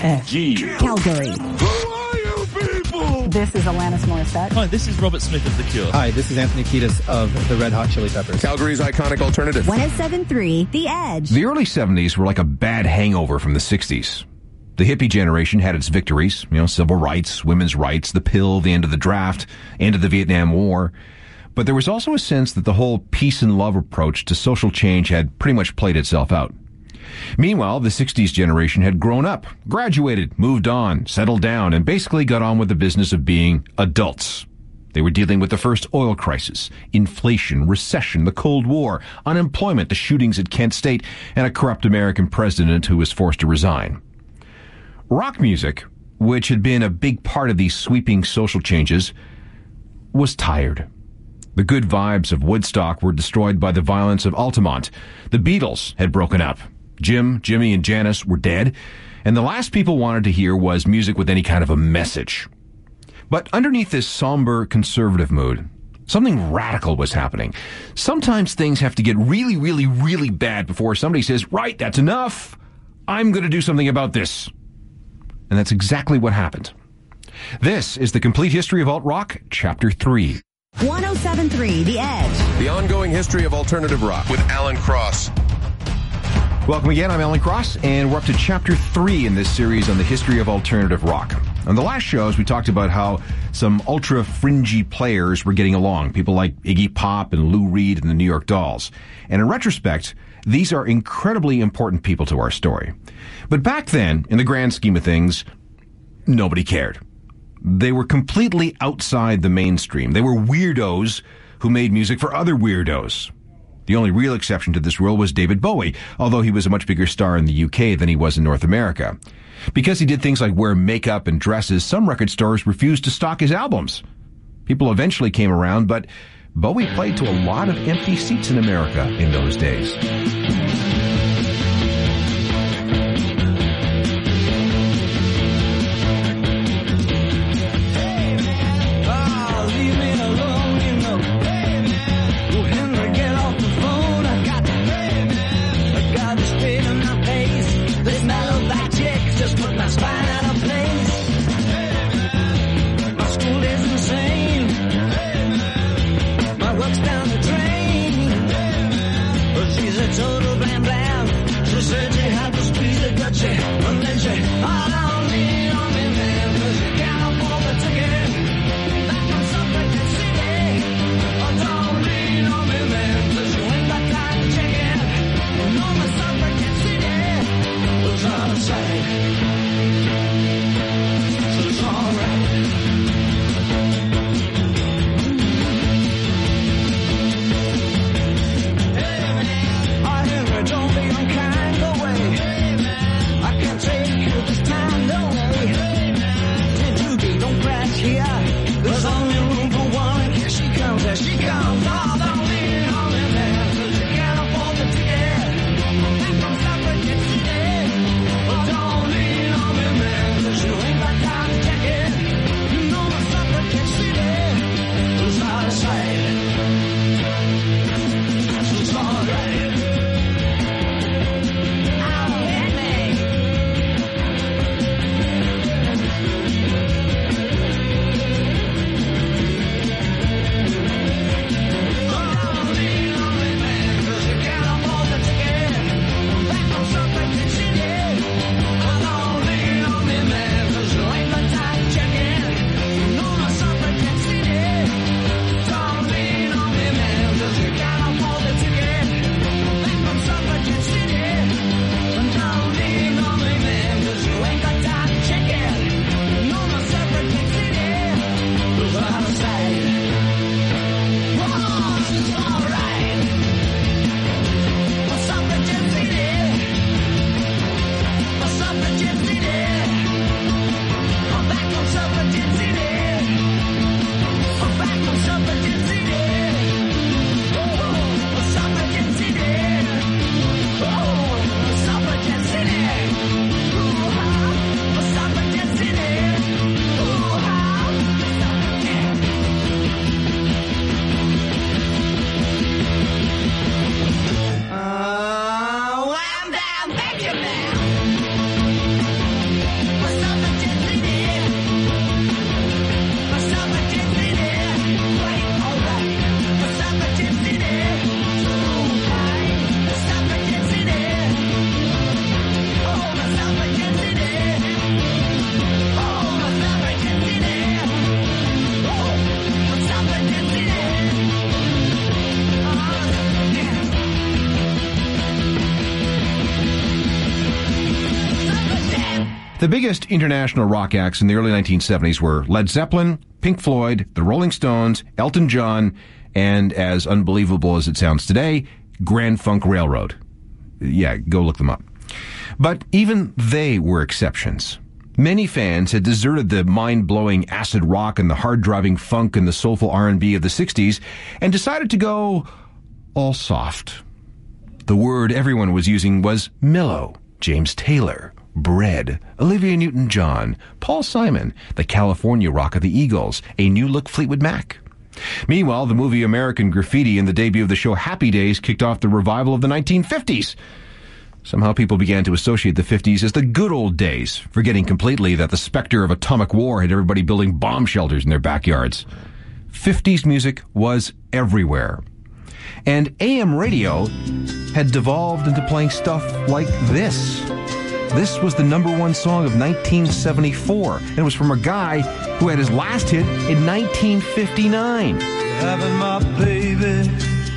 KFG. Calgary. Who are you people? This is Alanis Morissette. Hi, this is Robert Smith of The Cure. Hi, this is Anthony Kiedis of the Red Hot Chili Peppers. Calgary's iconic alternative. 107.3 The Edge. The early 70s were like a bad hangover from the 60s. The hippie generation had its victories, civil rights, women's rights, the pill, the end of the draft, end of the Vietnam War. But there was also a sense that the whole peace and love approach to social change had pretty much played itself out. Meanwhile, the 60s generation had grown up, graduated, moved on, settled down, and basically got on with the business of being adults. They were dealing with the first oil crisis, inflation, recession, the Cold War, unemployment, the shootings at Kent State, and a corrupt American president who was forced to resign. Rock music, which had been a big part of these sweeping social changes, was tired. The good vibes of Woodstock were destroyed by the violence of Altamont. The Beatles had broken up. Jim, Jimmy, and Janis were dead, and the last people wanted to hear was music with any kind of a message. But underneath this somber, conservative mood, something radical was happening. Sometimes things have to get really, really, really bad before somebody says, right, that's enough. I'm going to do something about this. And that's exactly what happened. This is The Complete History of Alt-Rock, Chapter 3. 107.3 The Edge. The ongoing history of alternative rock with Alan Cross. Welcome again, I'm Alan Cross, and we're up to Chapter 3 in this series on the history of alternative rock. On the last shows, we talked about how some ultra-fringy players were getting along, people like Iggy Pop and Lou Reed and the New York Dolls. And in retrospect, these are incredibly important people to our story. But back then, in the grand scheme of things, nobody cared. They were completely outside the mainstream. They were weirdos who made music for other weirdos. The only real exception to this rule was David Bowie, although he was a much bigger star in the UK than he was in North America. Because he did things like wear makeup and dresses, some record stores refused to stock his albums. People eventually came around, but Bowie played to a lot of empty seats in America in those days. Down the drain, but she's a total The biggest international rock acts in the early 1970s were Led Zeppelin, Pink Floyd, the Rolling Stones, Elton John, and, as unbelievable as it sounds today, Grand Funk Railroad. Yeah, go look them up. But even they were exceptions. Many fans had deserted the mind-blowing acid rock and the hard-driving funk and the soulful R&B of the 60s and decided to go all soft. The word everyone was using was mellow. James Taylor, Bread, Olivia Newton-John, Paul Simon, the California rock of the Eagles, a new-look Fleetwood Mac. Meanwhile, the movie American Graffiti and the debut of the show Happy Days kicked off the revival of the 1950s. Somehow people began to associate the 50s as the good old days, forgetting completely that the specter of atomic war had everybody building bomb shelters in their backyards. 50s music was everywhere. And AM radio had devolved into playing stuff like this. This was the number one song of 1974. And it was from a guy who had his last hit in 1959. Having my baby,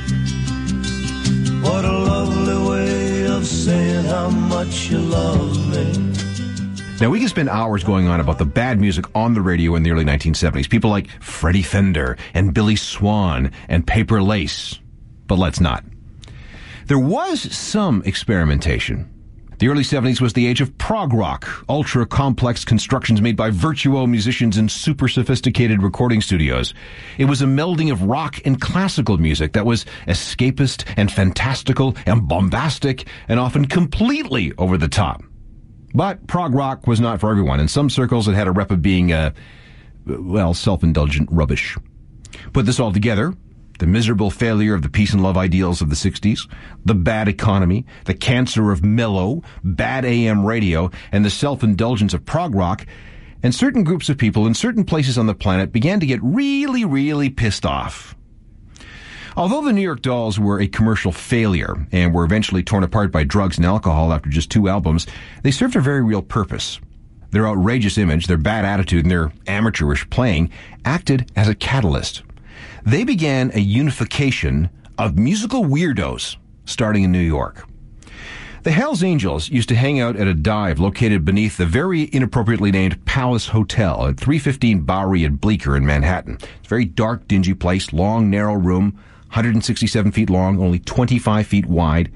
what a lovely way of saying how much you love me. Now, we can spend hours going on about the bad music on the radio in the early 1970s. People like Freddie Fender and Billy Swan and Paper Lace. But let's not. There was some experimentation. The early 70s was the age of prog rock, ultra-complex constructions made by virtuoso musicians in super-sophisticated recording studios. It was a melding of rock and classical music that was escapist and fantastical and bombastic and often completely over the top. But prog rock was not for everyone. In some circles, it had a rep of being, self-indulgent rubbish. Put this all together, the miserable failure of the peace and love ideals of the 60s, the bad economy, the cancer of mellow, bad AM radio, and the self-indulgence of prog rock, and certain groups of people in certain places on the planet began to get really, really pissed off. Although the New York Dolls were a commercial failure and were eventually torn apart by drugs and alcohol after just 2 albums, they served a very real purpose. Their outrageous image, their bad attitude, and their amateurish playing acted as a catalyst. They began a unification of musical weirdos starting in New York. The Hells Angels used to hang out at a dive located beneath the very inappropriately named Palace Hotel at 315 Bowery and Bleecker in Manhattan. It's a very dark, dingy place, long, narrow room, 167 feet long, only 25 feet wide.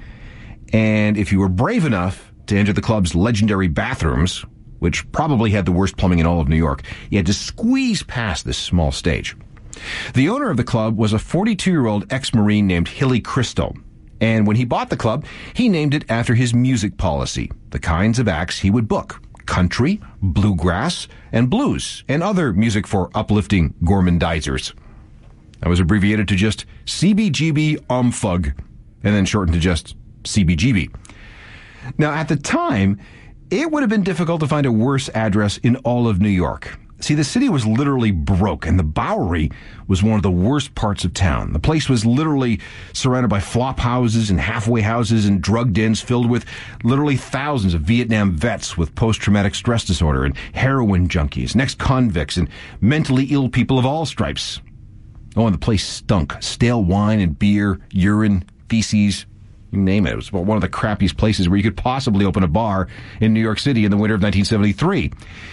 And if you were brave enough to enter the club's legendary bathrooms, which probably had the worst plumbing in all of New York, you had to squeeze past this small stage. The owner of the club was a 42-year-old ex-Marine named Hilly Crystal. And when he bought the club, he named it after his music policy, the kinds of acts he would book: country, bluegrass, and blues, and other music for uplifting gormandizers. That was abbreviated to just CBGB Omfug, and then shortened to just CBGB. Now, at the time, it would have been difficult to find a worse address in all of New York. See, the city was literally broke, and the Bowery was one of the worst parts of town. The place was literally surrounded by flop houses and halfway houses and drug dens filled with literally thousands of Vietnam vets with post-traumatic stress disorder and heroin junkies, and ex-convicts, and mentally ill people of all stripes. Oh, and the place stunk. Stale wine and beer, urine, feces, you name it. It was one of the crappiest places where you could possibly open a bar in New York City in the winter of 1973.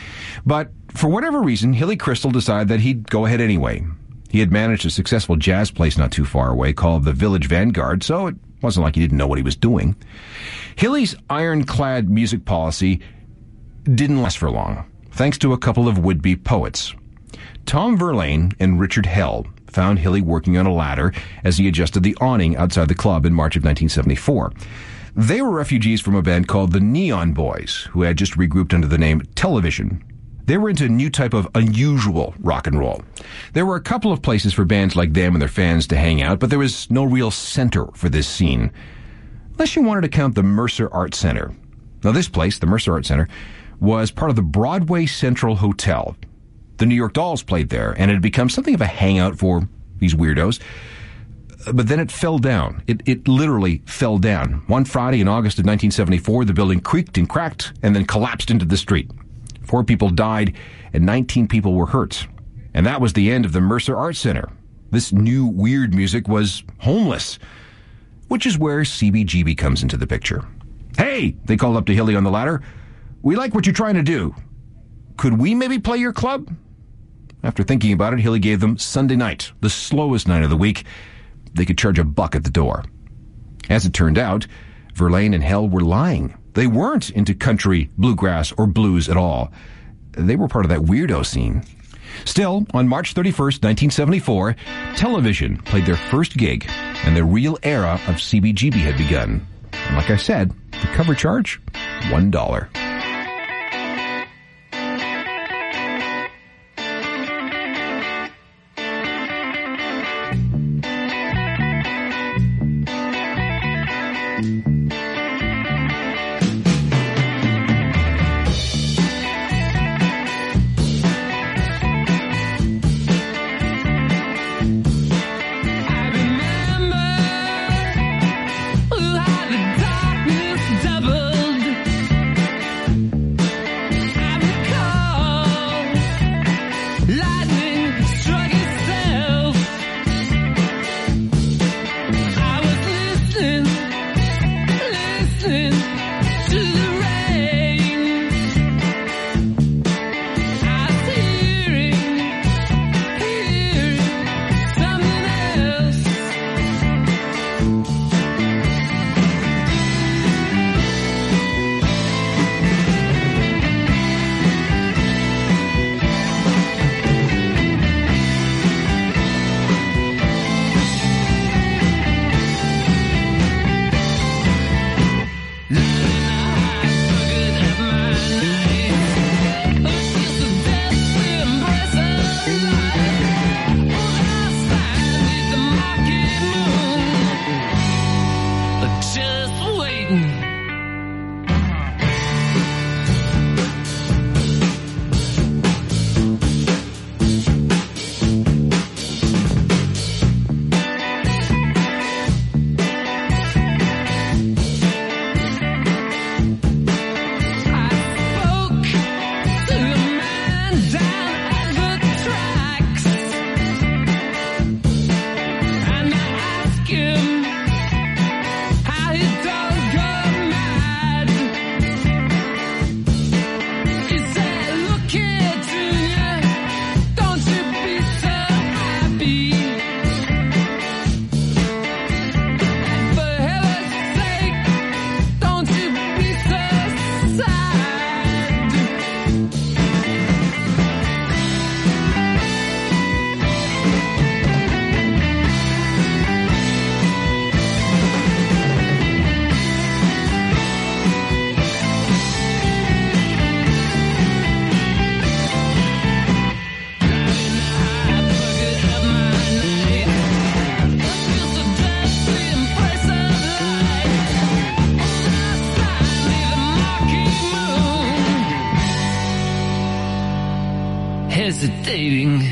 But for whatever reason, Hilly Crystal decided that he'd go ahead anyway. He had managed a successful jazz place not too far away called the Village Vanguard, so it wasn't like he didn't know what he was doing. Hilly's ironclad music policy didn't last for long, thanks to a couple of would-be poets. Tom Verlaine and Richard Hell found Hilly working on a ladder as he adjusted the awning outside the club in March of 1974. They were refugees from a band called the Neon Boys, who had just regrouped under the name Television. They were into a new type of unusual rock and roll. There were a couple of places for bands like them and their fans to hang out, but there was no real center for this scene, unless you wanted to count the Mercer Art Center. Now, this place, the Mercer Art Center, was part of the Broadway Central Hotel. The New York Dolls played there, and it had become something of a hangout for these weirdos. But then it fell down. It literally fell down. One Friday in August of 1974, the building creaked and cracked and then collapsed into the street. 4 people died and 19 people were hurt. And that was the end of the Mercer Art Center. This new weird music was homeless, which is where CBGB comes into the picture. "Hey," they called up to Hilly on the ladder, We like what you're trying to do. Could we maybe play your club? After thinking about it, Hilly gave them Sunday night, the slowest night of the week. They could charge $1 at the door. As it turned out, Verlaine and Hell were lying. They weren't into country, bluegrass, or blues at all. They were part of that weirdo scene. Still, on March 31st, 1974, television played their first gig, and the real era of CBGB had begun. And like I said, the cover charge, $1. hesitating.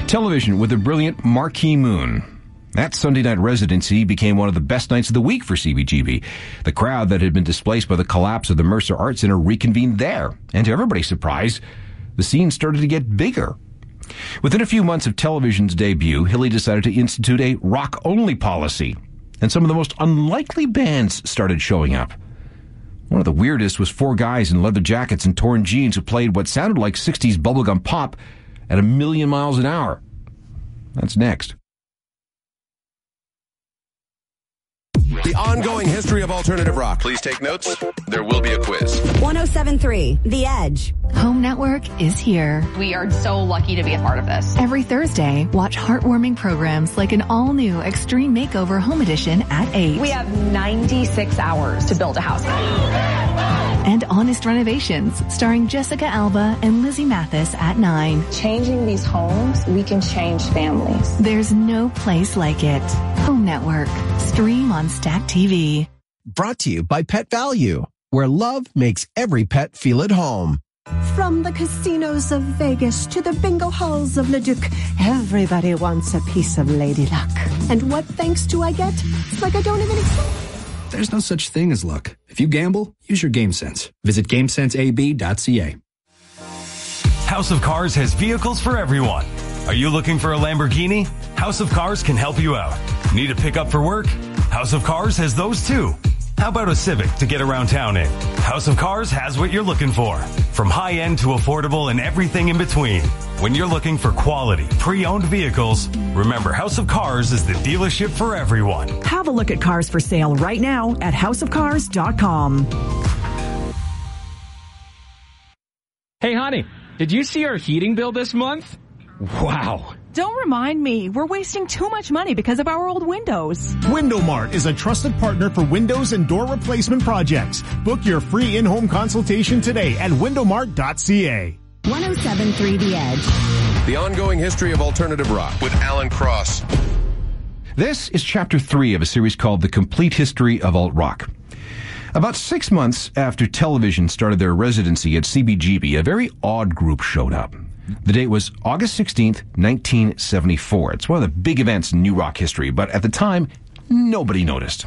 Television with a brilliant Marquee Moon. That Sunday night residency became one of the best nights of the week for CBGB. The crowd that had been displaced by the collapse of the Mercer Arts Center reconvened there. And to everybody's surprise, the scene started to get bigger. Within a few months of television's debut, Hilly decided to institute a rock-only policy. And some of the most unlikely bands started showing up. One of the weirdest was 4 guys in leather jackets and torn jeans who played what sounded like 60s bubblegum pop at 1,000,000 miles an hour. That's next. The ongoing history of alternative rock. Please take notes. There will be a quiz. 107.3 The Edge. Home Network is here. We are so lucky to be a part of this. Every Thursday, watch heartwarming programs like an all-new Extreme Makeover Home Edition at 8. We have 96 hours to build a house. And Honest Renovations, starring Jessica Alba and Lizzie Mathis at 9. Changing these homes, we can change families. There's no place like it. Home Network. Stream on Stack TV. Brought to you by Pet Value, where love makes every pet feel at home. From the casinos of Vegas to the bingo halls of Leduc, everybody wants a piece of Lady Luck. And what thanks do I get? It's like I don't even exist. There's no such thing as luck. If you gamble, use your GameSense. Visit GameSenseAB.ca. House of Cars has vehicles for everyone. Are you looking for a Lamborghini? House of Cars can help you out. Need a pickup for work? House of Cars has those too. How about a Civic to get around town in? House of Cars has what you're looking for. From high-end to affordable and everything in between. When you're looking for quality, pre-owned vehicles, remember House of Cars is the dealership for everyone. Have a look at cars for sale right now at houseofcars.com. Hey, honey, did you see our heating bill this month? Wow. Don't remind me. We're wasting too much money because of our old windows. Window Mart is a trusted partner for windows and door replacement projects. Book your free in-home consultation today at windowmart.ca. 107.3 The Edge. The ongoing history of alternative rock with Alan Cross. This is Chapter 3 of a series called The Complete History of Alt-Rock. About 6 months after television started their residency at CBGB, a very odd group showed up. The date was August 16th, 1974. It's one of the big events in new rock history, but at the time, nobody noticed.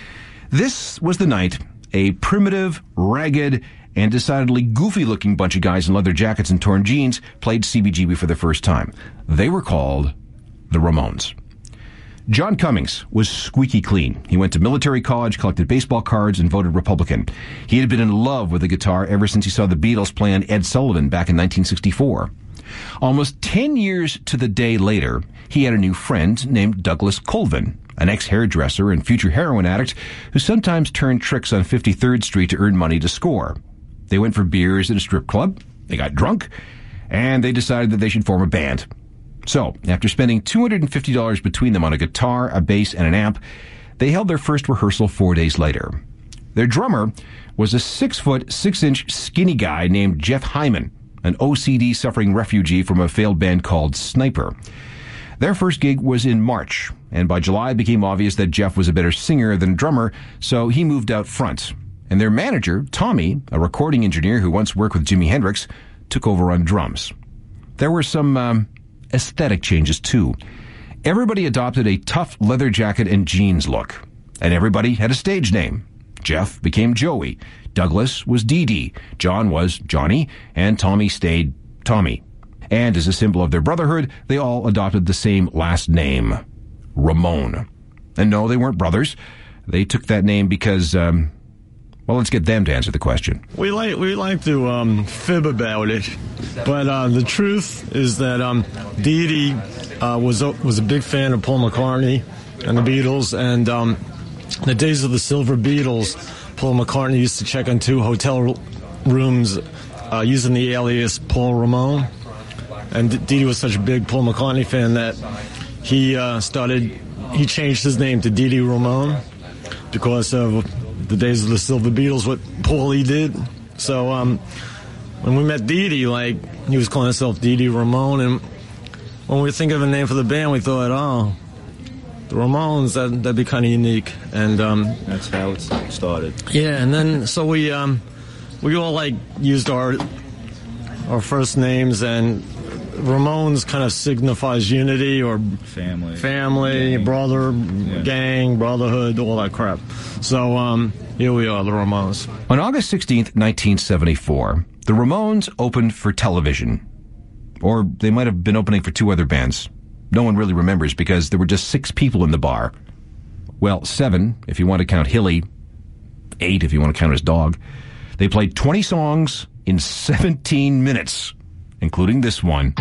This was the night a primitive, ragged, and decidedly goofy-looking bunch of guys in leather jackets and torn jeans played CBGB for the first time. They were called the Ramones. John Cummings was squeaky clean. He went to military college, collected baseball cards, and voted Republican. He had been in love with the guitar ever since he saw the Beatles play on Ed Sullivan back in 1964. Almost 10 years to the day later, he had a new friend named Douglas Colvin, an ex-hairdresser and future heroin addict who sometimes turned tricks on 53rd Street to earn money to score. They went for beers at a strip club, they got drunk, and they decided that they should form a band. So, after spending $250 between them on a guitar, a bass, and an amp, they held their first rehearsal 4 days later. Their drummer was a 6-foot, 6-inch skinny guy named Jeff Hyman, an OCD-suffering refugee from a failed band called Sniper. Their first gig was in March, and by July it became obvious that Jeff was a better singer than drummer, so he moved out front. And their manager, Tommy, a recording engineer who once worked with Jimi Hendrix, took over on drums. There were some aesthetic changes, too. Everybody adopted a tough leather jacket and jeans look, and everybody had a stage name. Jeff became Joey, Douglas was Dee Dee, John was Johnny, and Tommy stayed Tommy. And as a symbol of their brotherhood, they all adopted the same last name, Ramone. And no, they weren't brothers. They took that name because, well, let's get them to answer the question. We like to fib about it, but the truth is that Dee Dee was a big fan of Paul McCartney and the Beatles, and the days of the Silver Beatles, Paul McCartney used to check into hotel rooms using the alias Paul Ramone, and Dee Dee was such a big Paul McCartney fan that he changed his name to Dee Dee Ramone because of the days of the Silver Beatles, what Paulie did. So when we met Dee Dee, he was calling himself Dee Dee Ramone, and when we were thinking of a name for the band, we thought, the Ramones, that'd be kind of unique. And that's how it started. Yeah, and then so we all used our first names, and Ramones kind of signifies unity or family, gang. Brother, gang, brotherhood, all that crap. So here we are, the Ramones. On August 16th, 1974, the Ramones opened for television. Or they might have been opening for 2 other bands. No one really remembers because there were just 6 people in the bar. Well, 7 if you want to count Hilly, 8 if you want to count his dog. They played 20 songs in 17 minutes, including this one.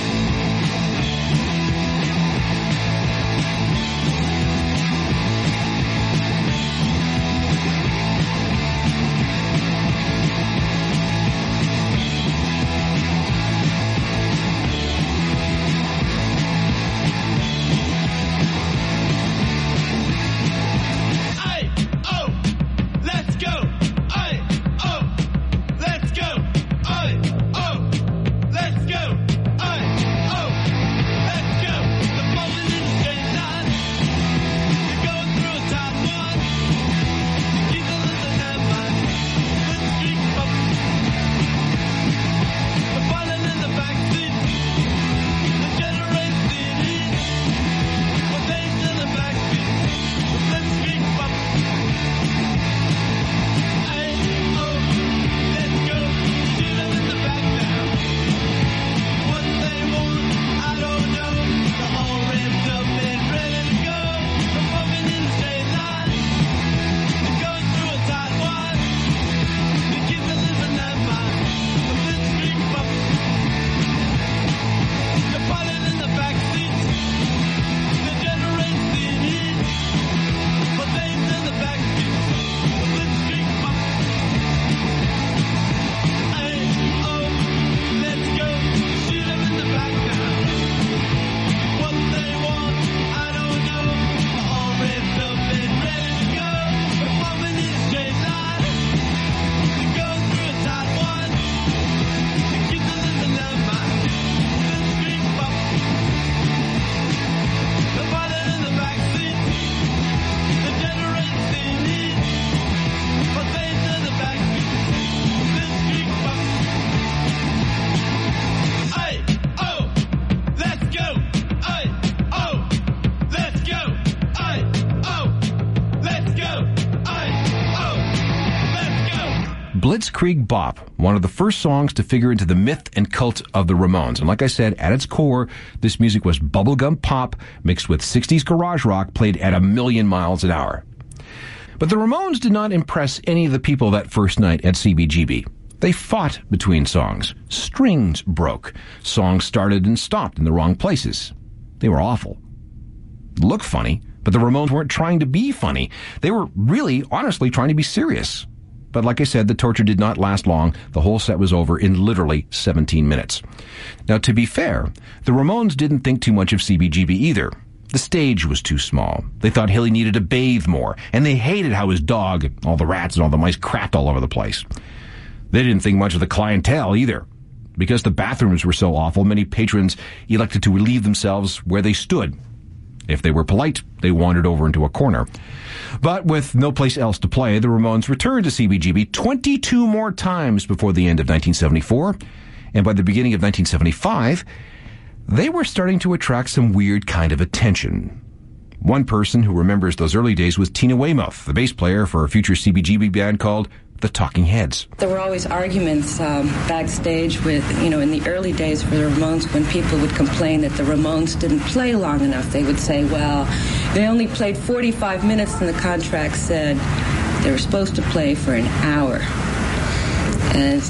Blitzkrieg Bop, one of the first songs to figure into the myth and cult of the Ramones. And like I said, at its core, this music was bubblegum pop mixed with 60s garage rock played at 1,000,000 miles an hour. But the Ramones did not impress any of the people that first night at CBGB. They fought between songs. Strings broke. Songs started and stopped in the wrong places. They were awful. Looked funny, but the Ramones weren't trying to be funny. They were really, honestly trying to be serious. But like I said, the torture did not last long. The whole set was over in literally 17 minutes. Now, to be fair, the Ramones didn't think too much of CBGB either. The stage was too small. They thought Hilly needed to bathe more, and they hated how his dog, all the rats and all the mice, crapped all over the place. They didn't think much of the clientele either. Because the bathrooms were so awful, many patrons elected to relieve themselves where they stood. If they were polite, they wandered over into a corner. But with no place else to play, the Ramones returned to CBGB 22 more times before the end of 1974. And by the beginning of 1975, they were starting to attract some weird kind of attention. One person who remembers those early days was Tina Weymouth, the bass player for a future CBGB band called the Talking Heads. There were always arguments backstage with, in the early days for the Ramones, when people would complain that the Ramones didn't play long enough. They would say, well, they only played 45 minutes and the contract said they were supposed to play for an hour. And,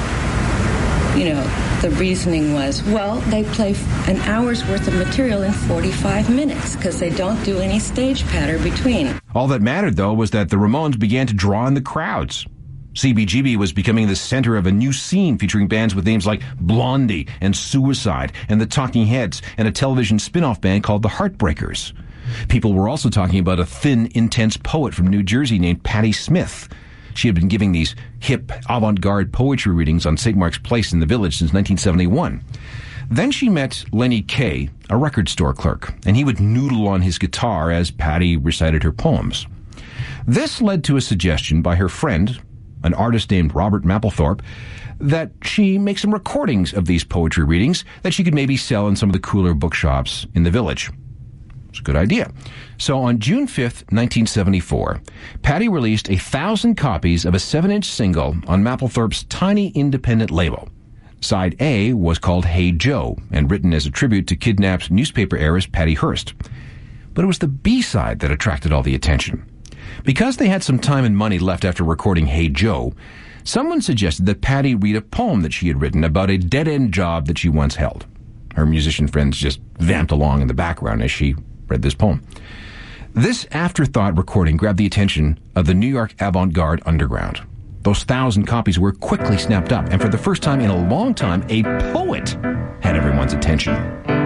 the reasoning was, well, they play an hour's worth of material in 45 minutes because they don't do any stage patter between. All that mattered, though, was that the Ramones began to draw in the crowds. CBGB was becoming the center of a new scene featuring bands with names like Blondie and Suicide and the Talking Heads and a television spin-off band called the Heartbreakers. People were also talking about a thin, intense poet from New Jersey named Patti Smith. She had been giving these hip, avant-garde poetry readings on St. Mark's Place in the Village since 1971. Then she met Lenny Kaye, a record store clerk, and he would noodle on his guitar as Patti recited her poems. This led to a suggestion by her friend, an artist named Robert Mapplethorpe, that she makes some recordings of these poetry readings that she could maybe sell in some of the cooler bookshops in the village. It's a good idea. So on June 5th, 1974, Patty released 1,000 copies of a 7-inch single on Mapplethorpe's tiny independent label. Side A was called Hey Joe, and written as a tribute to kidnapped newspaper heiress Patty Hearst. But it was the B-side that attracted all the attention. Because they had some time and money left after recording Hey Joe, someone suggested that Patty read a poem that she had written about a dead-end job that she once held. Her musician friends just vamped along in the background as she read this poem. This afterthought recording grabbed the attention of the New York avant-garde underground. Those 1,000 copies were quickly snapped up, and for the first time in a long time, a poet had everyone's attention.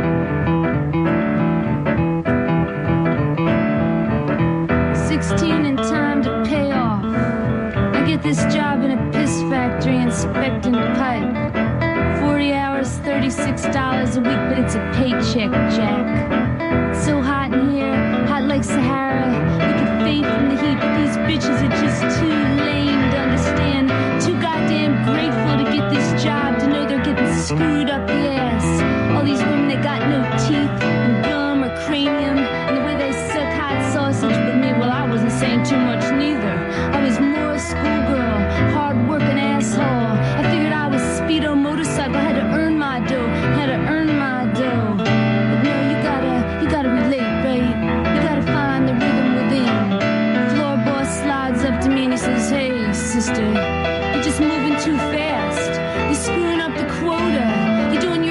16 in time to pay off. I get this job in a piss factory inspecting pipe. 40 hours, $36 a week, but it's a paycheck, Jack. It's so hot in here, hot like Sahara. You can faint from the heat, but these bitches are just too lame to understand. Too goddamn grateful to get this job, to know they're getting screwed up the ass. All these women that got no teeth and gum or cranium, and the way they suck hot sausage. But me, well, I wasn't saying too much neither. I was more a schoolgirl, hard-working asshole. I figured I was Speedo motorcycle, had to earn my dough, had to earn my dough. But no, you gotta relate, right? You gotta find the rhythm within. Floor boss slides up to me and he says, hey, sister, you're just moving too fast. You're screwing up the quota. You're doing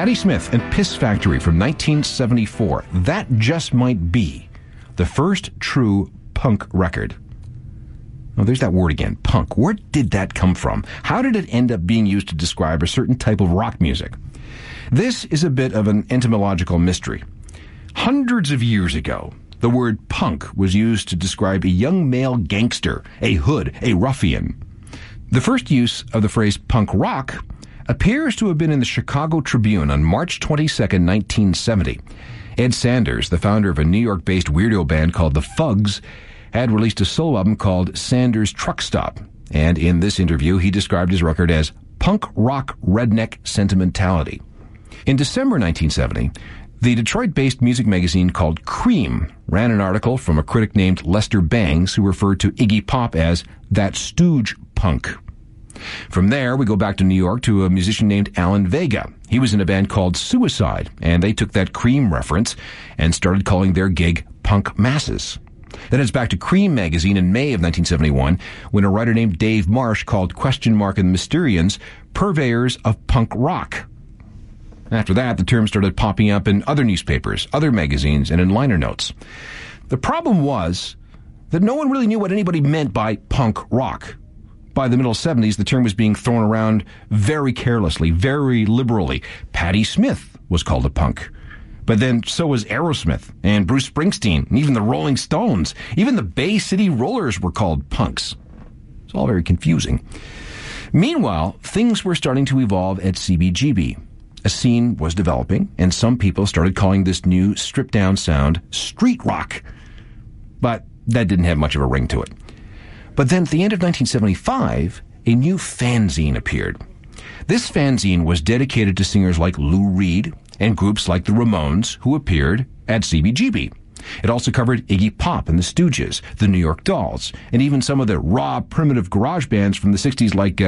Patti Smith and Piss Factory from 1974. That just might be the first true punk record. Oh, there's that word again, punk. Where did that come from? How did it end up being used to describe a certain type of rock music? This is a bit of an etymological mystery. Hundreds of years ago, the word punk was used to describe a young male gangster, a hood, a ruffian. The first use of the phrase punk rock appears to have been in the Chicago Tribune on March 22, 1970. Ed Sanders, the founder of a New York-based weirdo band called The Fugs, had released a solo album called Sanders Truck Stop. And in this interview, he described his record as punk rock redneck sentimentality. In December 1970, the Detroit-based music magazine called Cream ran an article from a critic named Lester Bangs who referred to Iggy Pop as that stooge punk. From there, we go back to New York to a musician named Alan Vega. He was in a band called Suicide, and they took that Cream reference and started calling their gig Punk Masses. Then it's back to Cream magazine in May of 1971 when a writer named Dave Marsh called Question Mark and the Mysterians purveyors of punk rock. After that, the term started popping up in other newspapers, other magazines, and in liner notes. The problem was that no one really knew what anybody meant by punk rock. By the middle 70s, the term was being thrown around very carelessly, very liberally. Patti Smith was called a punk. But then so was Aerosmith and Bruce Springsteen and even the Rolling Stones. Even the Bay City Rollers were called punks. It's all very confusing. Meanwhile, things were starting to evolve at CBGB. A scene was developing, and some people started calling this new stripped-down sound street rock. But that didn't have much of a ring to it. But then at the end of 1975, a new fanzine appeared. This fanzine was dedicated to singers like Lou Reed and groups like the Ramones, who appeared at CBGB. It also covered Iggy Pop and the Stooges, the New York Dolls, and even some of the raw, primitive garage bands from the 60s like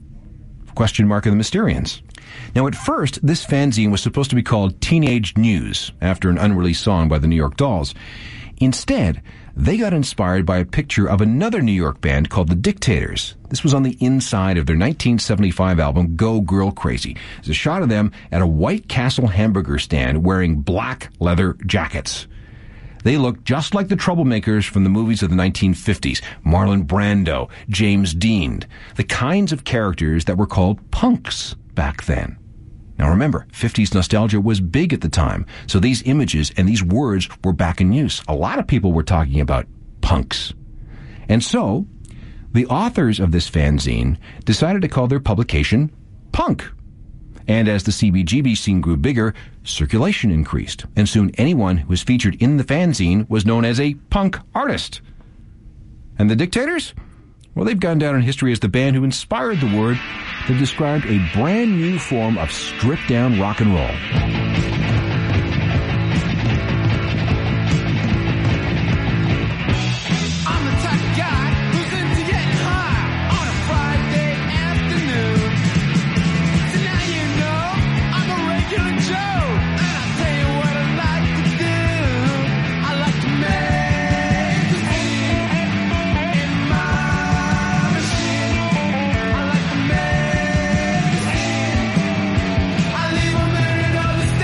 Question Mark and the Mysterians. Now, at first, this fanzine was supposed to be called Teenage News, after an unreleased song by the New York Dolls. Instead, they got inspired by a picture of another New York band called the Dictators. This was on the inside of their 1975 album, Go Girl Crazy. There's a shot of them at a White Castle hamburger stand wearing black leather jackets. They looked just like the troublemakers from the movies of the 1950s, Marlon Brando, James Dean, the kinds of characters that were called punks back then. Now remember, 50s nostalgia was big at the time, so these images and these words were back in use. A lot of people were talking about punks. And so, the authors of this fanzine decided to call their publication Punk. And as the CBGB scene grew bigger, circulation increased, and soon anyone who was featured in the fanzine was known as a punk artist. And the Dictators? Well, they've gone down in history as the band who inspired the word that described a brand new form of stripped-down rock and roll. All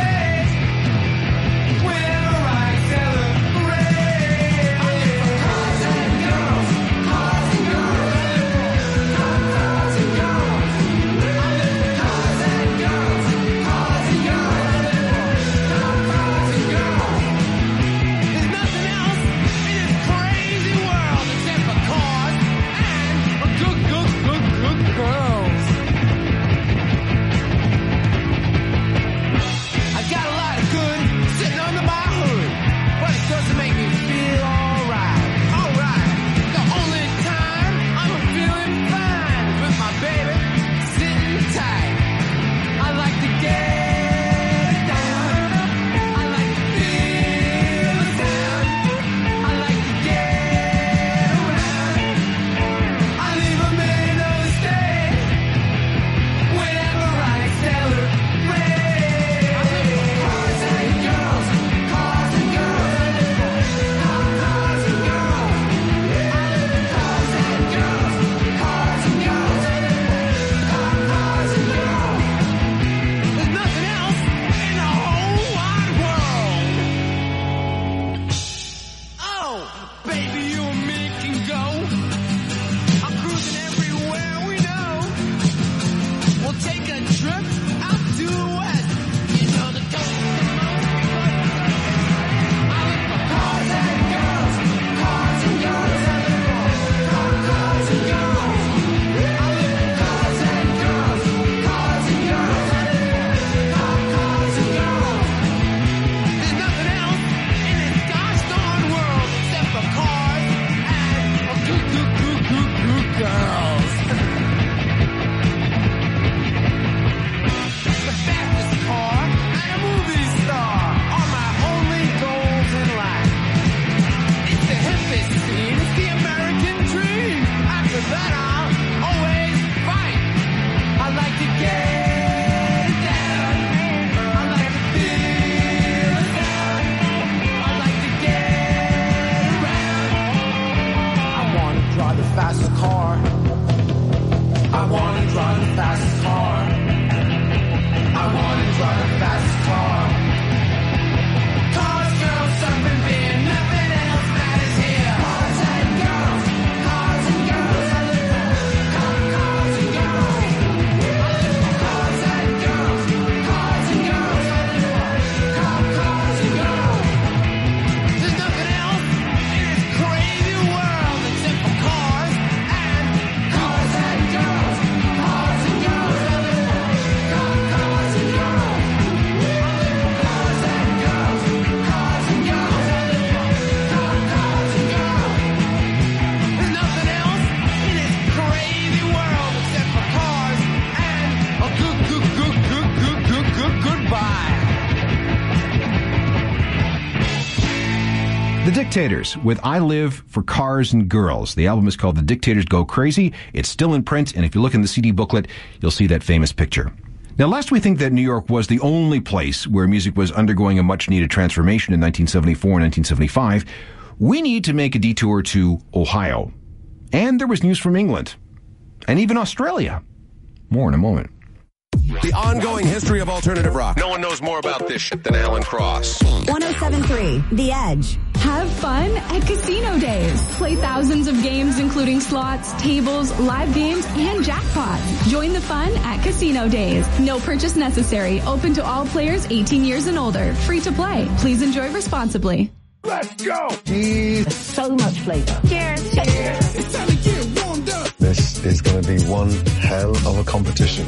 The Dictators with I Live for Cars and Girls. The album is called The Dictators Go Crazy. It's still in print, and if you look in the CD booklet, you'll see that famous picture. Now, lest we think that New York was the only place where music was undergoing a much-needed transformation in 1974 and 1975, we need to make a detour to Ohio. And there was news from England. And even Australia. More in a moment. The ongoing history of alternative rock. No one knows more about this shit than Alan Cross. 107.3 The Edge. Have fun at Casino Days. Play thousands of games including slots, tables, live games, and jackpots. Join the fun at Casino Days. No purchase necessary. Open to all players 18 years and older. Free to play. Please enjoy responsibly. Let's go! So much flavor. Cheers. Cheers. It's time to get warmed up. This is going to be one hell of a competition.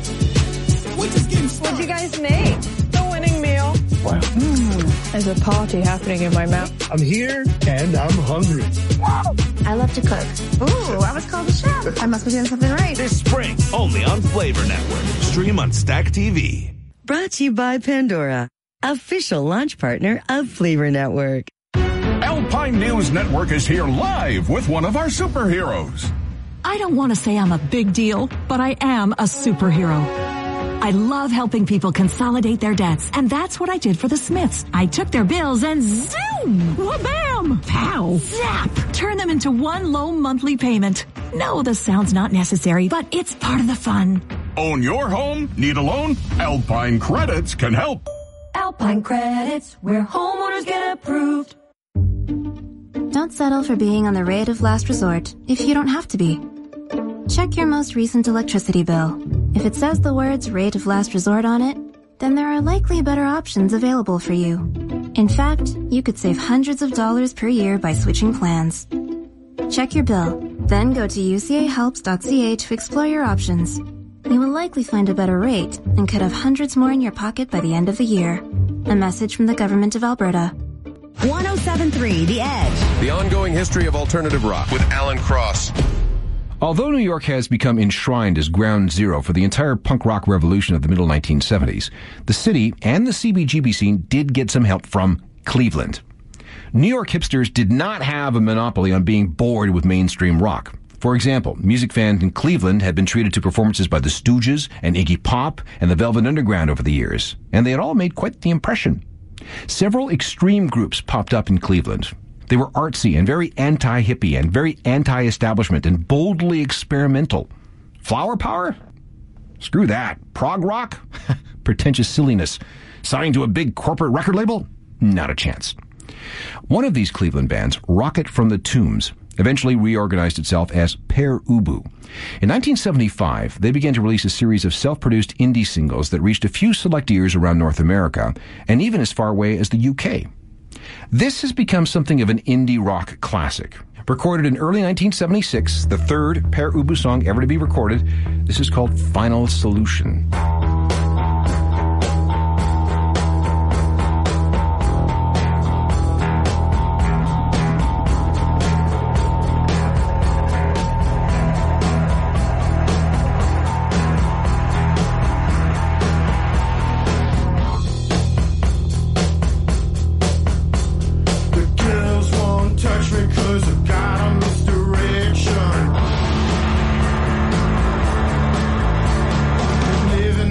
What'd you guys make? The winning meal. Wow. There's a party happening in my mouth. I'm here and I'm hungry. I love to cook. Ooh, I was called a chef. I must be doing something right. This spring, only on Flavor Network. Stream on Stack TV. Brought to you by Pandora, official launch partner of Flavor Network. Alpine News Network is here live with one of our superheroes. I don't want to say I'm a big deal, but I am a superhero. I love helping people consolidate their debts, and that's what I did for the Smiths. I took their bills and zoom! Wha-bam! Pow! Zap! Turn them into one low monthly payment. No, the sound's not necessary, but it's part of the fun. Own your home? Need a loan? Alpine Credits can help. Alpine Credits, where homeowners get approved. Don't settle for being on the rate of last resort if you don't have to be. Check your most recent electricity bill. If it says the words rate of last resort on it, then there are likely better options available for you. In fact, you could save hundreds of dollars per year by switching plans. Check your bill, then go to ucahelps.ca to explore your options. You will likely find a better rate and could have hundreds more in your pocket by the end of the year. A message from the Government of Alberta. 107.3 The Edge. The ongoing history of alternative rock with Alan Cross. Although New York has become enshrined as ground zero for the entire punk rock revolution of the middle 1970s, the city and the CBGB scene did get some help from Cleveland. New York hipsters did not have a monopoly on being bored with mainstream rock. For example, music fans in Cleveland had been treated to performances by the Stooges and Iggy Pop and the Velvet Underground over the years, and they had all made quite the impression. Several extreme groups popped up in Cleveland. They were artsy and very anti-hippie and very anti-establishment and boldly experimental. Flower power? Screw that. Prog rock? Pretentious silliness. Signed to a big corporate record label? Not a chance. One of these Cleveland bands, Rocket from the Tombs, eventually reorganized itself as Pere Ubu. In 1975, they began to release a series of self-produced indie singles that reached a few select ears around North America, and even as far away as the UK. This has become something of an indie rock classic. Recorded in early 1976, the third Pere Ubu song ever to be recorded, this is called Final Solution. Living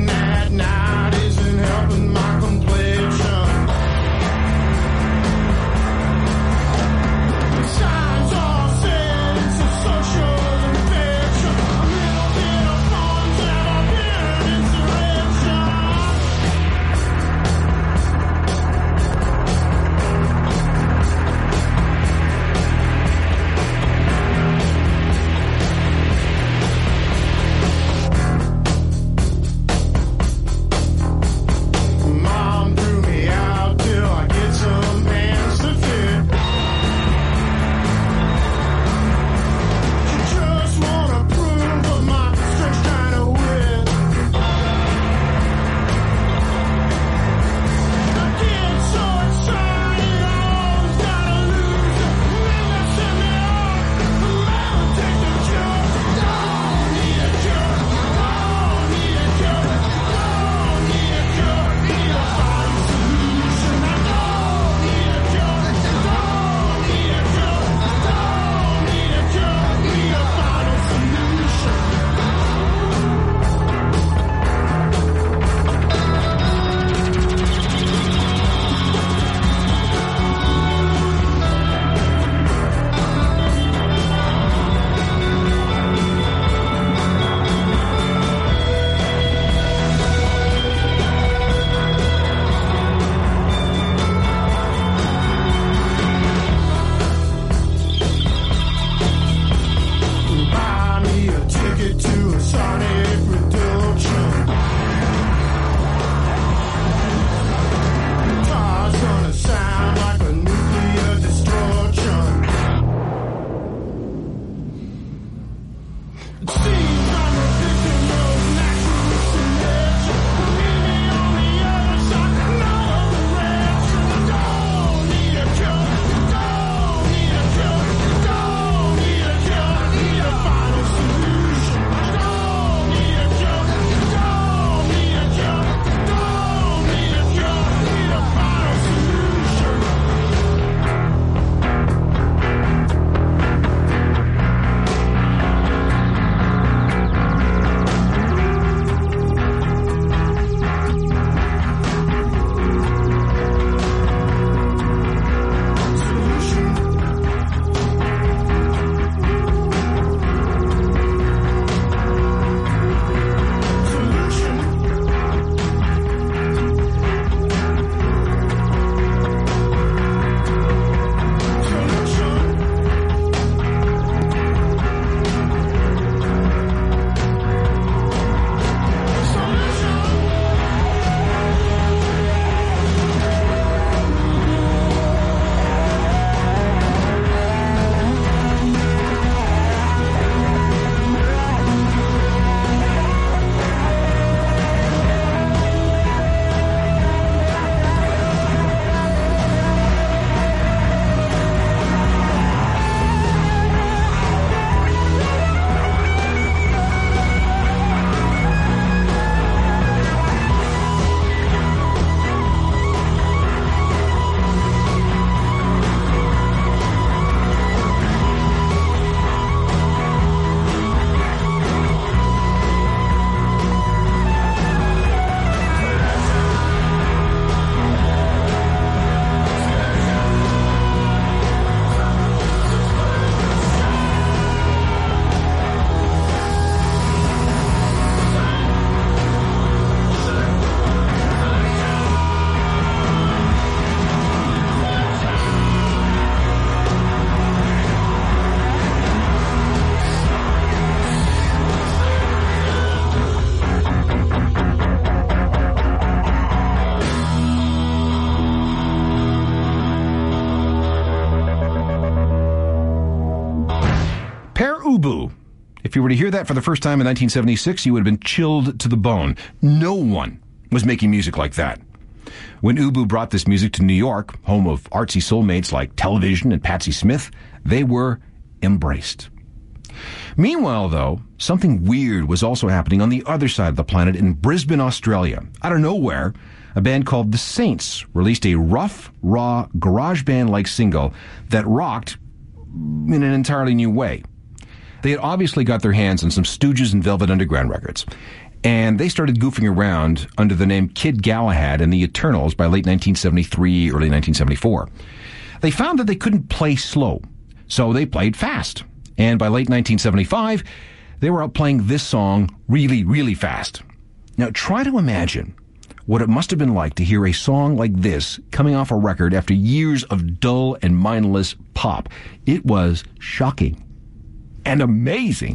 If you were to hear that for the first time in 1976, you would have been chilled to the bone. No one was making music like that. When Ubu brought this music to New York, home of artsy soulmates like Television and Patti Smith, they were embraced. Meanwhile, though, something weird was also happening on the other side of the planet in Brisbane, Australia. Out of nowhere, a band called The Saints released a rough, raw, garage band-like single that rocked in an entirely new way. They had obviously got their hands on some Stooges and Velvet Underground records, and they started goofing around under the name Kid Galahad and the Eternals by late 1973, early 1974. They found that they couldn't play slow, so they played fast. And by late 1975, they were out playing this song really, really fast. Now, try to imagine what it must have been like to hear a song like this coming off a record after years of dull and mindless pop. It was shocking and amazing.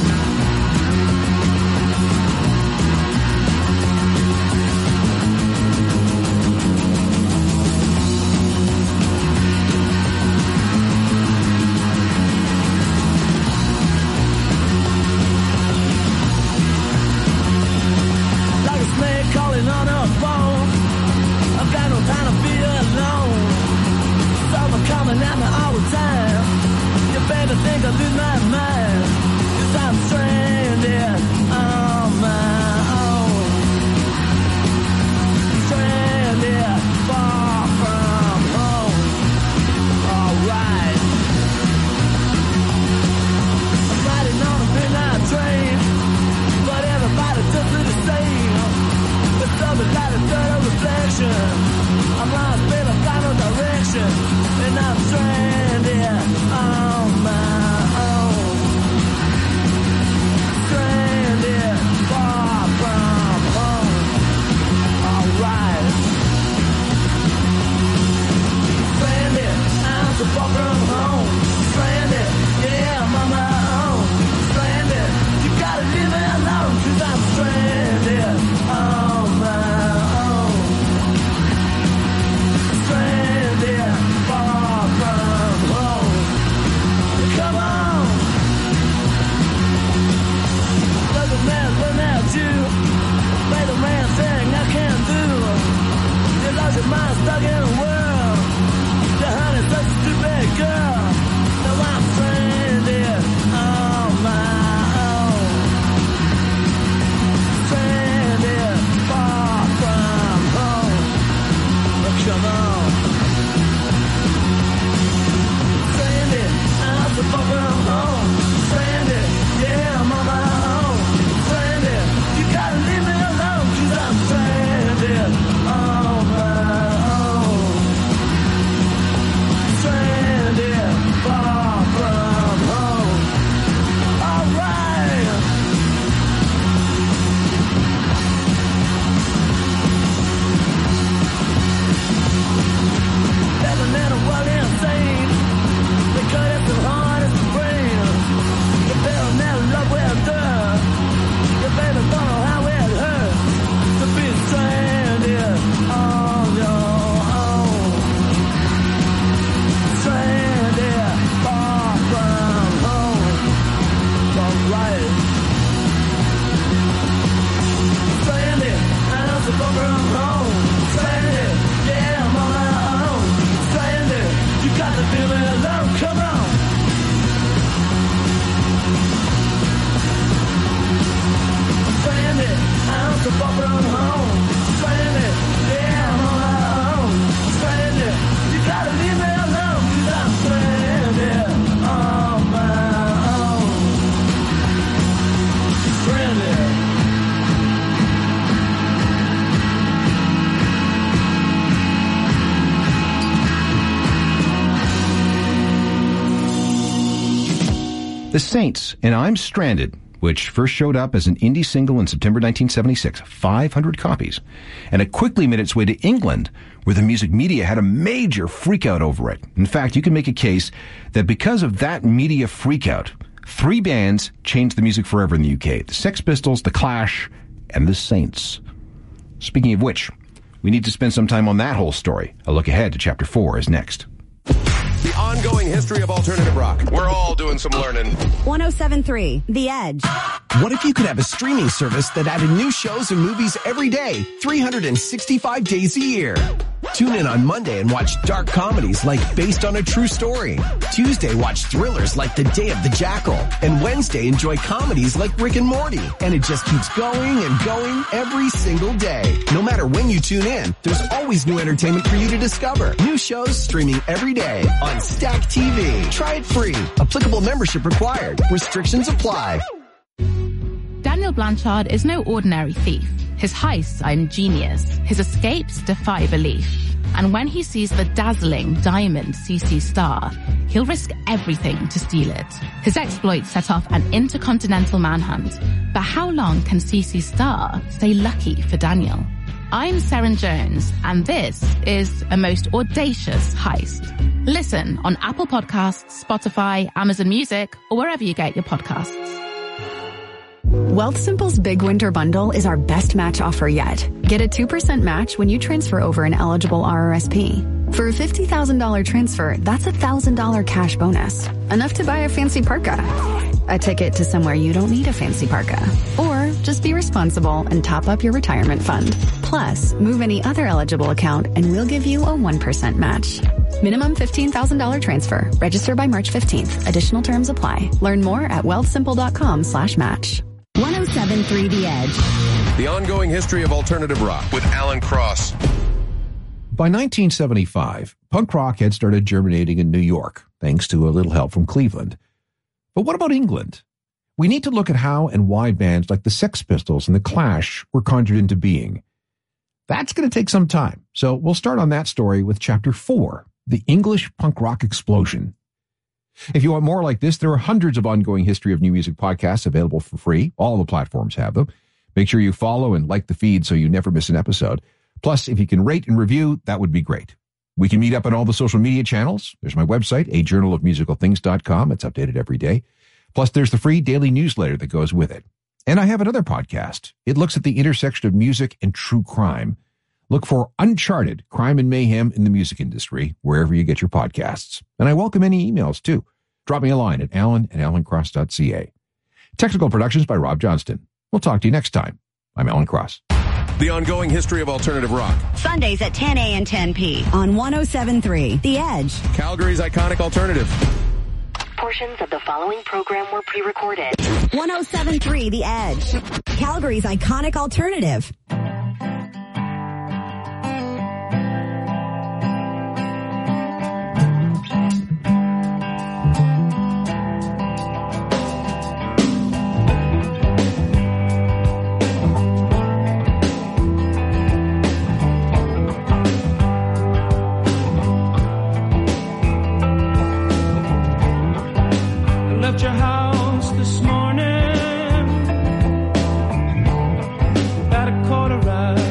The Saints and I'm Stranded, which first showed up as an indie single in September 1976, 500 copies, and it quickly made its way to England, where the music media had a major freakout over it. In fact, you can make a case that because of that media freakout, 3 bands changed the music forever in the UK: the Sex Pistols, the Clash, and the Saints. Speaking of which, we need to spend some time on that whole story. A look ahead to Chapter 4 is next. The ongoing history of alternative rock. We're all doing some learning. 107.3 The Edge. What if you could have a streaming service that added new shows and movies every day, 365 days a year? Tune in on Monday and watch dark comedies like Based on a True Story. Tuesday, watch thrillers like The Day of the Jackal. And Wednesday, enjoy comedies like Rick and Morty. And it just keeps going and going every single day. No matter when you tune in, there's always new entertainment for you to discover. New shows streaming every day on Stack TV. Try it free. Applicable membership required. Restrictions apply. Daniel Blanchard is no ordinary thief. His heists are ingenious. His escapes defy belief. And when he sees the dazzling diamond CC Star, he'll risk everything to steal it. His exploits set off an intercontinental manhunt. But how long can CC Star stay lucky for Daniel? I'm Seren Jones, and this is a most audacious heist. Listen on Apple Podcasts, Spotify, Amazon Music, or wherever you get your podcasts. WealthSimple's Big Winter Bundle is our best match offer yet. Get a 2% match when you transfer over an eligible RRSP. For a $50,000 transfer, that's a $1,000 cash bonus. Enough to buy a fancy parka. A ticket to somewhere you don't need a fancy parka. Or just be responsible and top up your retirement fund. Plus, move any other eligible account and we'll give you a 1% match. Minimum $15,000 transfer. Register by March 15th. Additional terms apply. Learn more at wealthsimple.com/match. 107.3 The Edge. The ongoing history of alternative rock with Alan Cross. By 1975, punk rock had started germinating in New York, thanks to a little help from Cleveland. But what about England? We need to look at how and why bands like the Sex Pistols and the Clash were conjured into being. That's going to take some time, so we'll start on that story with Chapter 4, the English punk rock explosion. If you want more like this, there are hundreds of ongoing history of new music podcasts available for free. All the platforms have them. Make sure you follow and like the feed so you never miss an episode. Plus, if you can rate and review, that would be great. We can meet up on all the social media channels. There's my website, ajournalofmusicalthings.com. It's updated every day. Plus, there's the free daily newsletter that goes with it. And I have another podcast. It looks at the intersection of music and true crime. Look for Uncharted, Crime and Mayhem in the Music Industry, wherever you get your podcasts. And I welcome any emails, too. Drop me a line at alan@alancross.ca. Technical productions by Rob Johnston. We'll talk to you next time. I'm Alan Cross. The ongoing history of alternative rock. Sundays at 10 a and 10 p. on 107.3 The Edge. Calgary's iconic alternative. Portions of the following program were pre-recorded. 107.3 The Edge. Calgary's iconic alternative. Your house this morning at 1:15.